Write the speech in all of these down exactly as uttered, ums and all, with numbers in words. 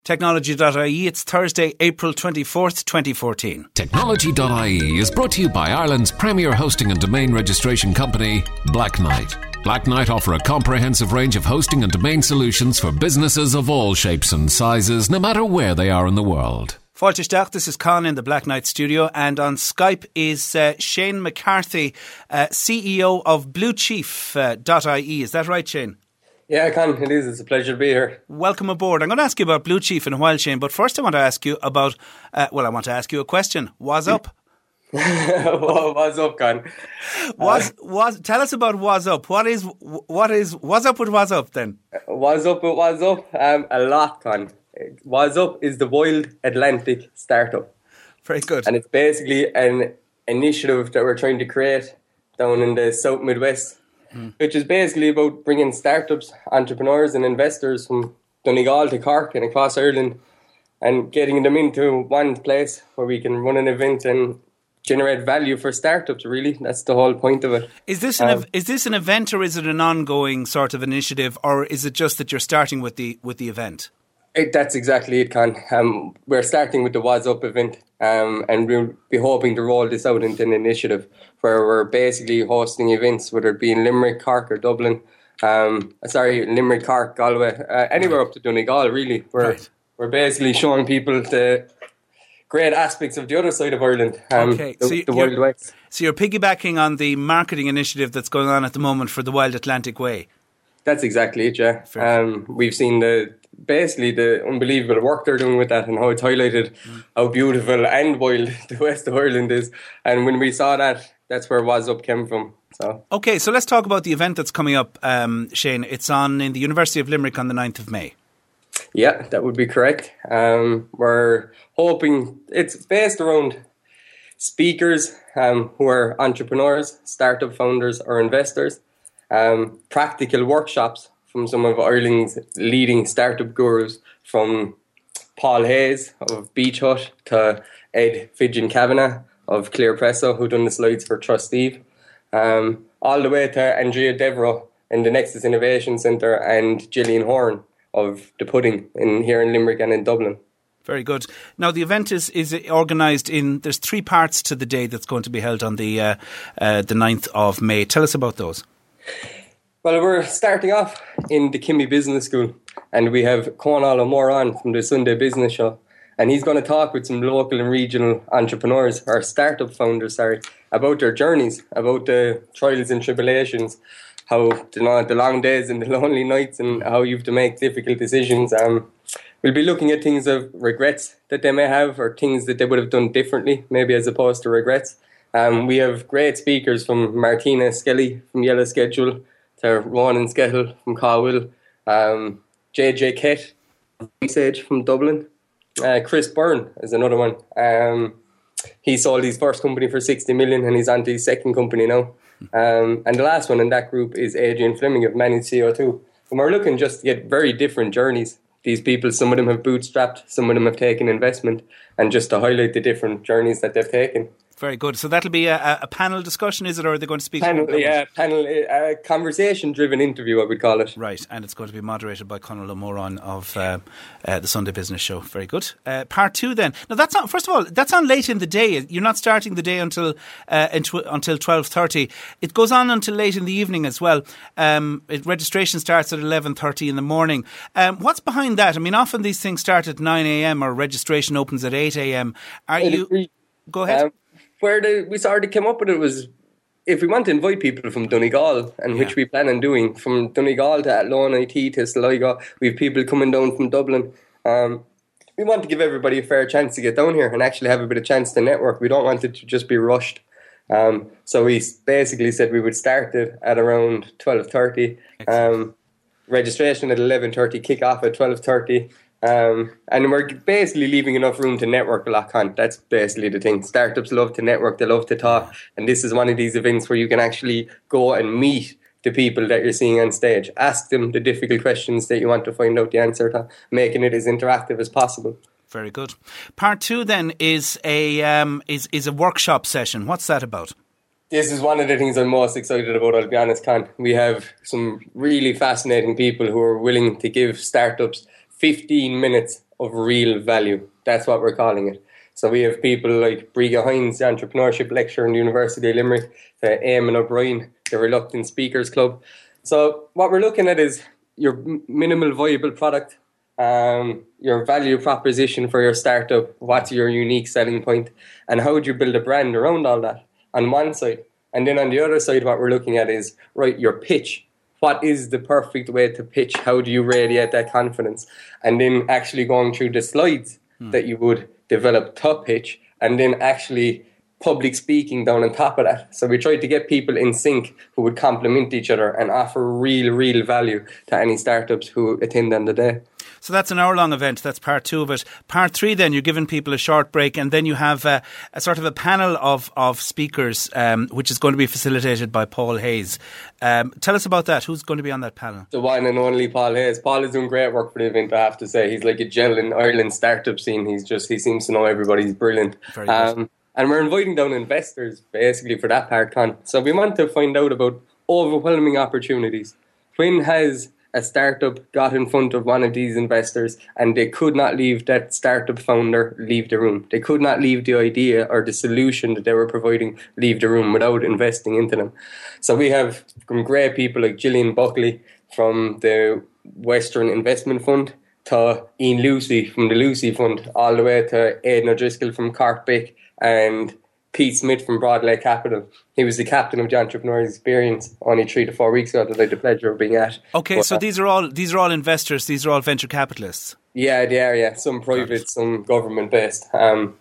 Technology dot I E, it's Thursday, April twenty-fourth, twenty fourteen. Technology dot I E is brought to you by Ireland's premier hosting and domain registration company, Black Knight. Black Knight offer a comprehensive range of hosting and domain solutions for businesses of all shapes and sizes, no matter where they are in the world. Fáilte, this is Con in the Black Knight studio, and on Skype is uh, Shane McCarthy, uh, C E O of Blue Chief dot I E. Is that right, Shane? Yeah, Con, it is. It's a pleasure to be here. Welcome aboard. I'm going to ask you about Blue Chief in a while, Shane, but first I want to ask you about, uh, well, I want to ask you a question. What's up? What's up, Con? Was, was, tell us about What's up. What is, what is, what's up with What's up then? What's up with What's up? Um, a lot, Con. What's up is the Wild Atlantic startup. Very good. And it's basically an initiative that we're trying to create down in the South Midwest, mm. which is basically about bringing startups, entrepreneurs and investors from Donegal to Cork and across Ireland and getting them into one place where we can run an event and generate value for startups, really. That's the whole point of it. Is this an um, is this an event, or is it an ongoing sort of initiative, or is it just that you're starting with the with the event? It, that's exactly it, Con. Um, we're starting with the What's Up event, um, and we'll be hoping to roll this out into an initiative where we're basically hosting events, whether it be in Limerick, Cork or Dublin. Um, sorry, Limerick, Cork, Galway, uh, anywhere right. up to Donegal, really. We're, right. we're basically showing people the great aspects of the other side of Ireland, um, okay. the, so the Wild West. So you're piggybacking on the marketing initiative that's going on at the moment for the Wild Atlantic Way. That's exactly it, yeah. Um, we've seen the basically the unbelievable work they're doing with that and how it's highlighted mm. how beautiful and wild the west of Ireland is. And when we saw that, that's where What's Up came from. So okay, so let's talk about the event that's coming up, um, Shane. It's on in the University of Limerick on the ninth of May. Yeah, that would be correct. Um, we're hoping it's based around speakers um, who are entrepreneurs, startup founders or investors, um, practical workshops from some of Ireland's leading startup gurus, from Paul Hayes of Beach Hut to Ed Fidgen Kavanagh of Clear Presso, who done the slides for Trusteve, um, all the way to Andrea Devereux in the Nexus Innovation Centre and Gillian Horn of The Pudding in here in Limerick and in Dublin. Very good. Now, the event is, is organised in, there's three parts to the day that's going to be held on the uh, uh, the ninth of May. Tell us about those. Well, we're starting off in the Kimmy Business School, and we have Conal O'Moran from the Sunday Business Show, and he's going to talk with some local and regional entrepreneurs, or startup founders, sorry, about their journeys, about the trials and tribulations, how you know, the long days and the lonely nights, and how you have to make difficult decisions. Um, we'll be looking at things of regrets that they may have, or things that they would have done differently, maybe as opposed to regrets. Um, we have great speakers from Martina Skelly from Yellow Schedule, to Ronan Skettle from Caldwell, um, J J Kett from Sage from Dublin, uh, Chris Byrne is another one. Um, he sold his first company for sixty million and he's on to his second company now. Um, and the last one in that group is Adrian Fleming of Managed C O two. And we're looking just to get very different journeys. These people, some of them have bootstrapped, some of them have taken investment, and just to highlight the different journeys that they've taken. Very good. So that'll be a, a panel discussion, is it, or are they going to speak? Panel, yeah, panel, a conversation-driven interview, I would call it. Right, and it's going to be moderated by Conal O'Moran of uh, uh, the Sunday Business Show. Very good. Uh, part two, then. Now, that's on. First of all, that's on late in the day. You're not starting the day until uh, into, until twelve thirty. It goes on until late in the evening as well. Um, it, registration starts at eleven thirty in the morning. Um, what's behind that? I mean, often these things start at nine a.m. or registration opens at eight a.m. Are you? Agree. Go ahead. Um, Where the, we started to come up with it was, if we want to invite people from Donegal, and yeah. which we plan on doing, from Donegal to Athlone I T to Sligo, we have people coming down from Dublin. Um, we want to give everybody a fair chance to get down here and actually have a bit of chance to network. We don't want it to just be rushed. Um, so we basically said we would start it at around twelve thirty. Um, registration at eleven thirty, kick off at twelve thirty. Um, and we're basically leaving enough room to network a lot, Con. That's basically the thing. Startups love to network, they love to talk, and this is one of these events where you can actually go and meet the people that you're seeing on stage. Ask them the difficult questions that you want to find out the answer to, making it as interactive as possible. Very good. Part two then is a um, is is a workshop session. What's that about? This is one of the things I'm most excited about, I'll be honest, Con. We have some really fascinating people who are willing to give startups fifteen minutes of real value. That's what we're calling it. So we have people like Briga Hines, the entrepreneurship lecturer in the University of Limerick, to Eamon O'Brien, the Reluctant Speakers Club. So what we're looking at is your minimal viable product, um, your value proposition for your startup, what's your unique selling point, and how would you build a brand around all that on one side. And then on the other side, what we're looking at is, right, your pitch. What is the perfect way to pitch? How do you radiate that confidence? And then actually going through the slides hmm. that you would develop top pitch, and then actually public speaking down on top of that. So we tried to get people in sync who would complement each other and offer real, real value to any startups who attend on the day. So that's an hour-long event. That's part two of it. Part three, then, you're giving people a short break, and then you have uh, a sort of a panel of, of speakers, um, which is going to be facilitated by Paul Hayes. Um, tell us about that. Who's going to be on that panel? The one and only Paul Hayes. Paul is doing great work for the event, I have to say. He's like a gel in Ireland startup scene. He's just, he seems to know everybody. He's brilliant. Very good. Um, and we're inviting down investors, basically, for that part, Con. So we want to find out about overwhelming opportunities. When has a startup got in front of one of these investors and they could not leave that startup founder leave the room? They could not leave the idea or the solution that they were providing leave the room without investing into them. So we have some great people like Gillian Buckley from the Western Investment Fund, to Ian Lucy from the Lucy Fund, all the way to Aidan O'Driscoll from Cork Bic and Pete Smith from Broadlake Capital. He was the captain of the Entrepreneurs Experience only three to four weeks ago that I had the pleasure of being at. Okay, but, so these are all these are all investors, these are all venture capitalists. Yeah, they are, yeah. Some private, some government based. Um,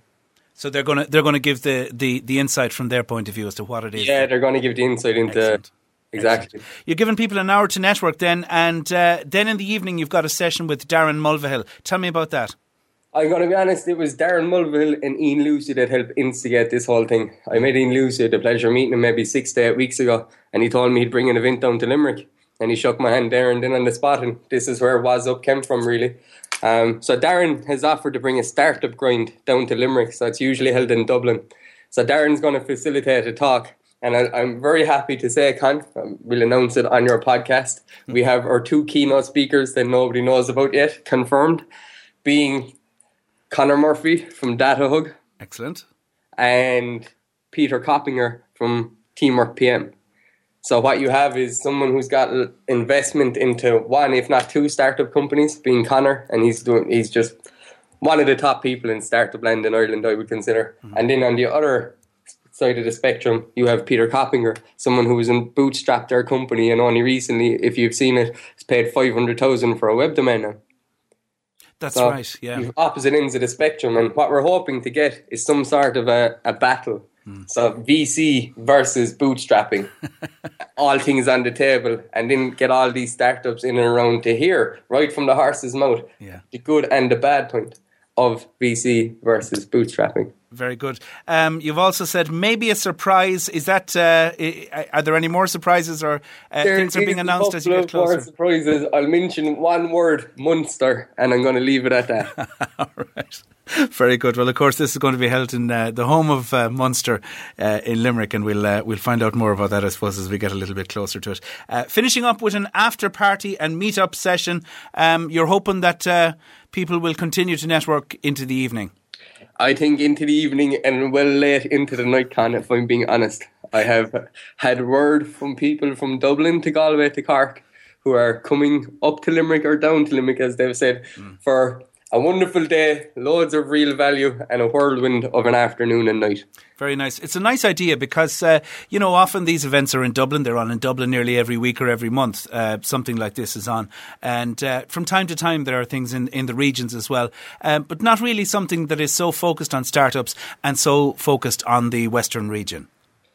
so they're gonna they're gonna give the, the, the insight from their point of view as to what it is. Yeah, they're gonna give the insight into Excellent. Exactly. Excellent. You're giving people an hour to network then, and uh, then in the evening you've got a session with Darren Mulvihill. Tell me about that. I'm going to be honest, it was Darren Mulvihill and Ian Lucy that helped instigate this whole thing. I met Ian Lucy, I had the pleasure of meeting him maybe six to eight weeks ago, and he told me he'd bring an event down to Limerick, and he shook my hand there and then on the spot, and this is where Was Up came from, really. Um, so Darren has offered to bring a startup grind down to Limerick, so it's usually held in Dublin. So Darren's going to facilitate a talk, and I, I'm very happy to say, Con, we'll announce it on your podcast. We have our two keynote speakers that nobody knows about yet, confirmed, being Conor Murphy from DataHug. Excellent. And Peter Coppinger from Teamwork P M. So what you have is someone who's got investment into one, if not two startup companies, being Conor, and he's doing he's just one of the top people in startup land in Ireland, I would consider. Mm-hmm. And then on the other side of the spectrum, you have Peter Coppinger, someone who was in bootstrapped their company and only recently, if you've seen it, has paid five hundred thousand dollars for a web domain now. That's so right, yeah. You have opposite ends of the spectrum, and what we're hoping to get is some sort of a, a battle. Mm. So V C versus bootstrapping, all things on the table, and then get all these startups in and around to hear right from the horse's mouth yeah. the good and the bad point of V C versus bootstrapping. Very good. Um, you've also said maybe a surprise. Is that? Uh, are there any more surprises, or uh, things are being announced as you get closer? More surprises. I'll mention one word: Munster, and I'm going to leave it at that. All right. Very good. Well, of course, this is going to be held in uh, the home of uh, Munster uh, in Limerick, and we'll uh, we'll find out more about that, I suppose, as we get a little bit closer to it. Uh, finishing up with an after party and meet up session. Um, you're hoping that uh, people will continue to network into the evening. I think into the evening and well late into the night, Con, if I'm being honest. I have had word from people from Dublin to Galway to Cork who are coming up to Limerick or down to Limerick, as they've said, mm. for a wonderful day, loads of real value, and a whirlwind of an afternoon and night. Very nice. It's a nice idea because, uh, you know, often these events are in Dublin. They're on in Dublin nearly every week or every month. Uh, something like this is on. And uh, from time to time, there are things in, in the regions as well. Um, but not really something that is so focused on startups and so focused on the Western region.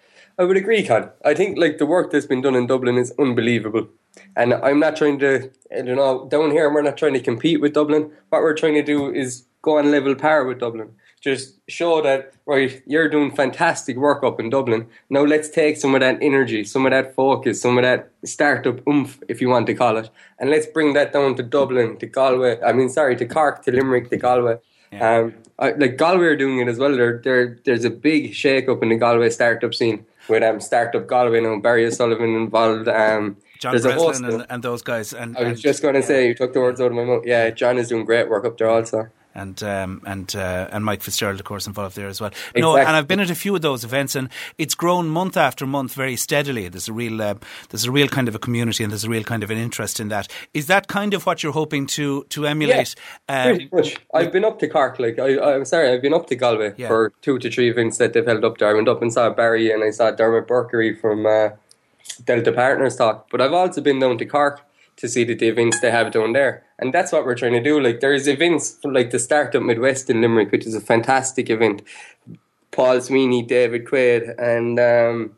I would agree, Con. I think like the work that's been done in Dublin is unbelievable. And I'm not trying to, I don't know, down here we're not trying to compete with Dublin. What we're trying to do is go on level par with Dublin. Just show that, right, you're doing fantastic work up in Dublin. Now let's take some of that energy, some of that focus, some of that startup oomph, if you want to call it, and let's bring that down to Dublin, to Galway, I mean, sorry, to Cork, to Limerick, to Galway. Yeah. Um, I, like Galway are doing it as well. There, there, there's a big shake-up in the Galway startup scene. with um, Startup Galway and Barry O'Sullivan involved. Um, John there's a host Breslin and, of- and those guys. And, I was and- just going to say, you took the words out of my mouth. Yeah, John is doing great work up there also. And um, and uh, and Mike Fitzgerald, of course, involved there as well. No, Exactly. and I've been at a few of those events, and it's grown month after month very steadily. There's a real uh, there's a real kind of a community, and there's a real kind of an interest in that. Is that kind of what you're hoping to to emulate? Yeah, um, pretty much. I've been up to Cork, like I, I'm sorry, I've been up to Galway Yeah. for two to three events that they've held up there. I went up and saw Barry, and I saw Dermot Burkery from uh, Delta Partners talk. But I've also been down to Cork to see the, the events they have down there. And that's what we're trying to do. Like, there's events like the Startup Midwest in Limerick, which is a fantastic event. Paul Sweeney, David Quaid, and um,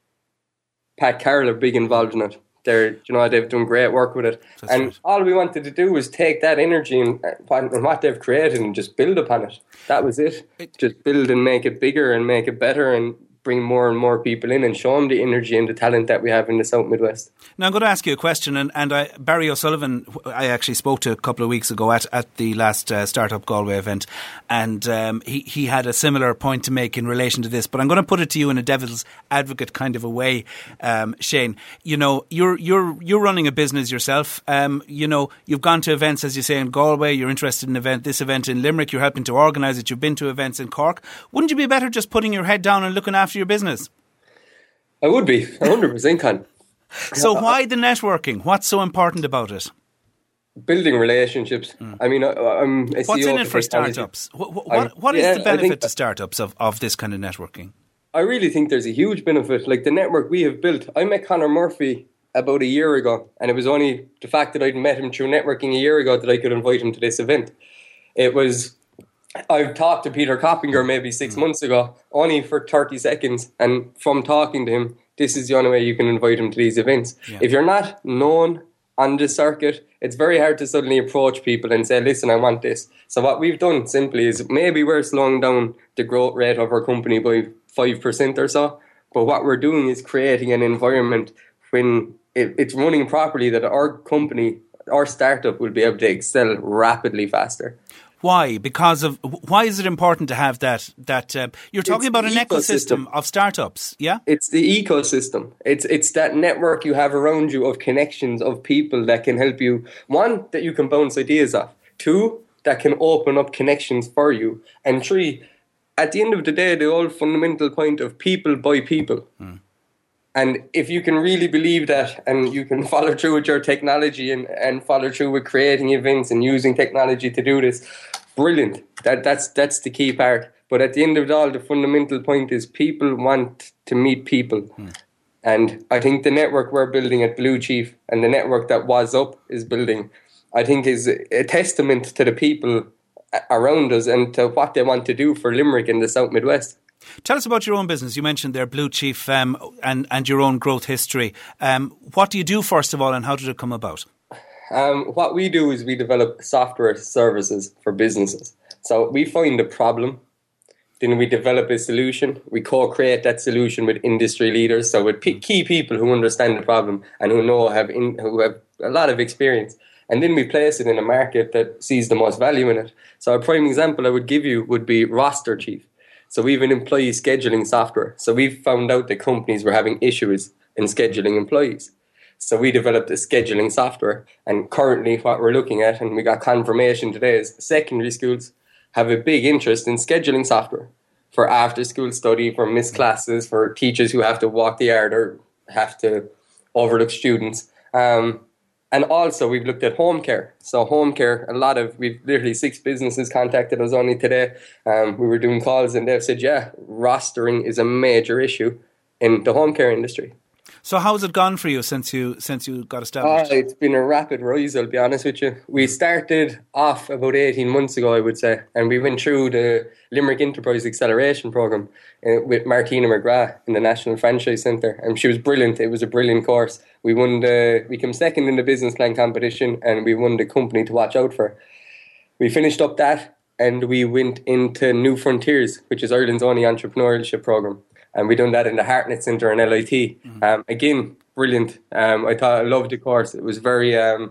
Pat Carroll are big involved in it. They're, you know, they've done great work with it. That's and right. all we wanted to do was take that energy and, and what they've created and just build upon it. That was it. It- Just build and make it bigger and make it better and bring more and more people in and show them the energy and the talent that we have in the South Midwest. Now I'm going to ask you a question, and, and I, Barry O'Sullivan, wh- I actually spoke to a couple of weeks ago at, at the last uh, Startup Galway event, and um, he, he had a similar point to make in relation to this, but I'm going to put it to you in a devil's advocate kind of a way, um, Shane. You know, you're you're you're running a business yourself. Um, you know, you've gone to events, as you say, in Galway, you're interested in event this event in Limerick, you're helping to organise it, you've been to events in Cork. Wouldn't you be better just putting your head down and looking after your business? I would be, one hundred percent, Con. So why the networking? What's so important about it? Building relationships. I mean, I, I'm a What's C E O in it of for technology. startups? What, what, I- what is yeah, the I benefit think- to startups of, of this kind of networking? I really think there's a huge benefit. Like the network we have built. I met Conor Murphy about a year ago, and it was only the fact that I'd met him through networking a year ago that I could invite him to this event. It was, I've talked to Peter Coppinger maybe six months ago, only for thirty seconds, and from talking to him, this is the only way you can invite him to these events. Yeah. If you're not known on the circuit, it's very hard to suddenly approach people and say, listen, I want this. So what we've done simply is maybe we're slowing down the growth rate of our company by five percent or so, but what we're doing is creating an environment when it, it's running properly that our company, our startup will be able to excel rapidly faster. Why? Because of why is it important to have that? That uh, you're talking It's about an the ecosystem ecosystem. of startups, yeah? It's the ecosystem. It's it's that network you have around you of connections of people that can help you. One, that you can bounce ideas off. Two, that can open up connections for you. And three, at the end of the day, the old fundamental point of people by people. And if you can really believe that and you can follow through with your technology and, and follow through with creating events and using technology to do this, brilliant. That that's that's the key part. But at the end of it all, the fundamental point is people want to meet people. And I think the network we're building at Blue Chief and the network that Was Up is building, I think is a testament to the people around us and to what they want to do for Limerick and the South Midwest. Tell us about your own business. You mentioned there Blue Chief um, and, and your own growth history. Um, what do you do, first of all, and how did it come about? Um, what we do is we develop software services for businesses. So we find a problem, then we develop a solution. We co-create that solution with industry leaders, so with p- key people who understand the problem and who know have in, who have a lot of experience. And then we place it in a market that sees the most value in it. So a prime example I would give you would be Roster Chief. So we have an employee scheduling software. So we've found out that companies were having issues in scheduling employees. So we developed a scheduling software. And currently what we're looking at, and we got confirmation today, is secondary schools have a big interest in scheduling software for after school study, for missed classes, for teachers who have to walk the yard or have to overlook students. Um, And also, we've looked at home care. So home care, a lot of, we've literally six businesses contacted us only today. Um, we were doing calls and they've said, yeah, rostering is a major issue in the home care industry. So how has it gone for you since you since you got Uh, established? it's been a rapid rise, I'll be honest with you. We started off about eighteen months ago, I would say, and we went through the Limerick Enterprise Acceleration Programme uh, with Martina McGrath in the National Franchise Centre, and she was brilliant. It was a brilliant course. We won the, we came second in the business plan competition, and we won the company to watch out for. We finished up that, and we went into New Frontiers, which is Ireland's only entrepreneurship programme. And we done that in the Hartnett Centre in L I T. Mm-hmm. Um, again, brilliant. Um, I thought I loved the course. It was very um,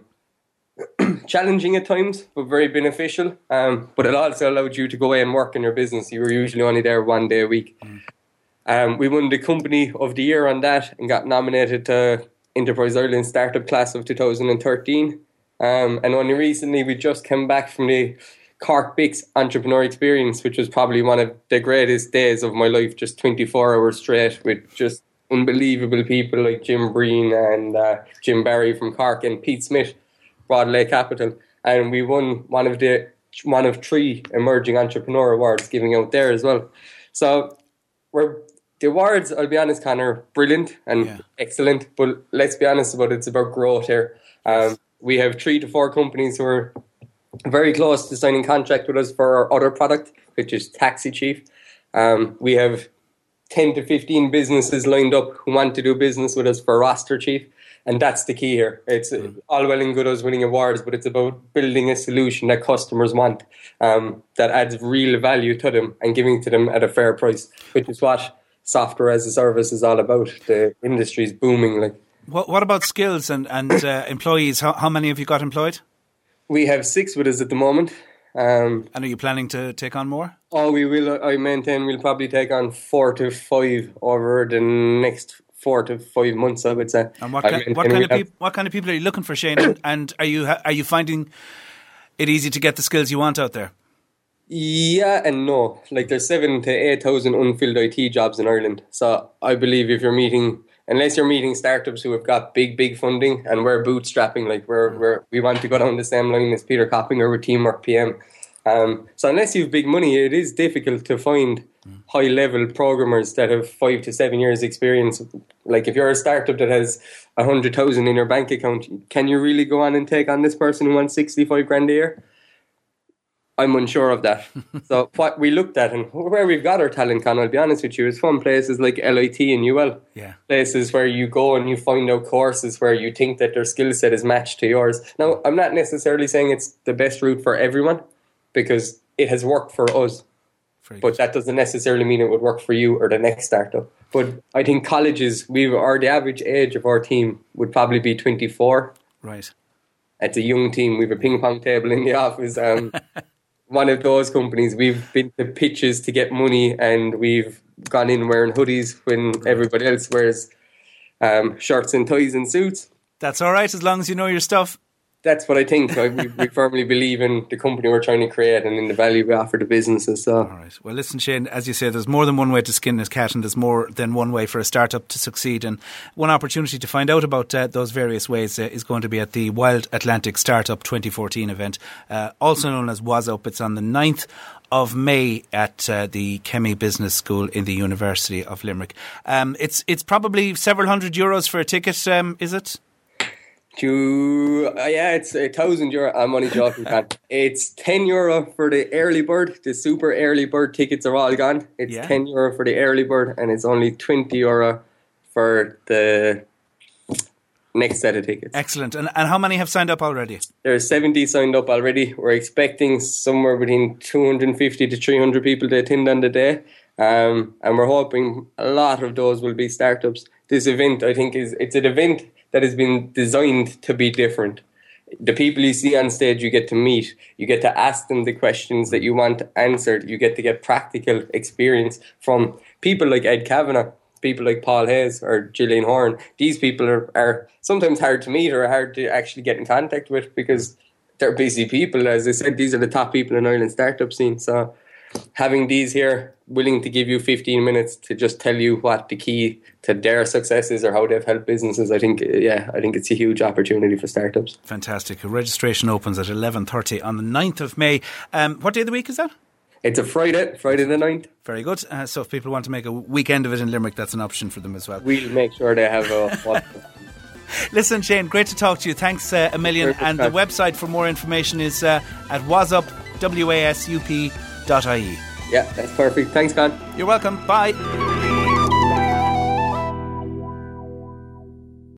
challenging at times, but very beneficial. Um, but it also allowed you to go away and work in your business. You were usually only there one day a week. Mm. Um, we won the Company of the Year on that and got nominated to Enterprise Ireland Startup Class of two thousand thirteen. Um, and only recently we just came back from the Cork Bix Entrepreneur Experience, which was probably one of the greatest days of my life, just twenty-four hours straight with just unbelievable people like Jim Breen and uh, Jim Barry from Cork and Pete Smith, Broadlay Capital. And we won one of the one of three Emerging Entrepreneur Awards giving out there as well. So we're the awards, I'll be honest, Conor, brilliant and yeah. excellent, but let's be honest about it, it's about growth here. Um, we have three to four companies who are very close to signing contract with us for our other product, which is Taxi Chief. Um, we have ten to fifteen businesses lined up who want to do business with us for Roster Chief, and that's the key here. It's mm. all well and good us winning awards, but it's about building a solution that customers want, um, that adds real value to them and giving to them at a fair price, which is what software as a service is all about. The industry is booming. Like, what, what about skills and and uh, employees? How, how many have you got employed? We have six with us at the moment. Um, and are you planning to take on more? Oh, we will. I maintain we'll probably take on four to five over the next four to five months, I would say. And what kind, what kind of people? What kind of people are you looking for, Shane? And, and are you are you finding it easy to get the skills you want out there? Yeah and no. Like, there's seven to eight thousand unfilled I T jobs in Ireland. So I believe if you're meeting, unless you're meeting startups who have got big, big funding, and we're bootstrapping, like we're, we're we want to go down the same line as Peter Coppinger with Teamwork P M. Um, so unless you have big money, it is difficult to find mm. high-level programmers that have five to seven years experience. Like, if you're a startup that has a hundred thousand in your bank account, can you really go on and take on this person who wants sixty-five grand a year? I'm unsure of that. So what we looked at and where we've got our talent, Con, I'll be honest with you, is from places like L I T and U L. Yeah. Places where you go and you find out courses where you think that their skill set is matched to yours. Now, I'm not necessarily saying it's the best route for everyone, because it has worked for us. Very but good. That doesn't necessarily mean it would work for you or the next startup. But I think colleges, we or the average age of our team would probably be twenty-four. Right. It's a young team. We have a ping pong table in the office. Um, one of those companies, we've been to pitches to get money, and we've gone in wearing hoodies when everybody else wears um, shirts and ties and suits. That's all right, as long as you know your stuff. That's what I think. I, we, we firmly believe in the company we're trying to create and in the value we offer to businesses. So. All right. Well, listen, Shane, as you say, there's more than one way to skin a cat, and there's more than one way for a startup to succeed. And one opportunity to find out about uh, those various ways uh, is going to be at the Wild Atlantic Startup twenty fourteen event, uh, also known as WASUP. It's on the ninth of May at uh, the Chemmy Business School in the University of Limerick. Um, it's it's probably several hundred euros for a ticket, um, is it? To, uh, yeah, it's a thousand euro. I'm only joking, man. It's ten euro for the early bird. The super early bird tickets are all gone. It's yeah. ten euro for the early bird, and it's only twenty euro for the next set of tickets. Excellent. And and how many have signed up already? There's seventy signed up already. We're expecting somewhere between two hundred fifty to three hundred people to attend on the day. Um, and we're hoping a lot of those will be startups. This event, I think, is it's an event that has been designed to be different. The people you see on stage, you get to meet. You get to ask them the questions that you want answered. You get to get practical experience from people like Ed Kavanagh, people like Paul Hayes or Gillian Horn. These people are, are sometimes hard to meet or hard to actually get in contact with because they're busy people. As I said, these are the top people in Ireland startup scene. So having these here willing to give you fifteen minutes to just tell you what the key to their success is or how they've helped businesses, I think, yeah, I think it's a huge opportunity for startups. Fantastic. Registration opens at eleven thirty on the ninth of May. Um, what day of the week is that? It's a Friday, Friday the ninth. Very good. Uh, so if people want to make a weekend of it in Limerick, that's an option for them as well. We'll make sure they have a... Listen, Shane, great to talk to you. Thanks uh, a million. Perfect. And the website for more information is uh, at wasup, W A S U P dot I E. Yeah, that's perfect. Thanks, Con. You're welcome. Bye.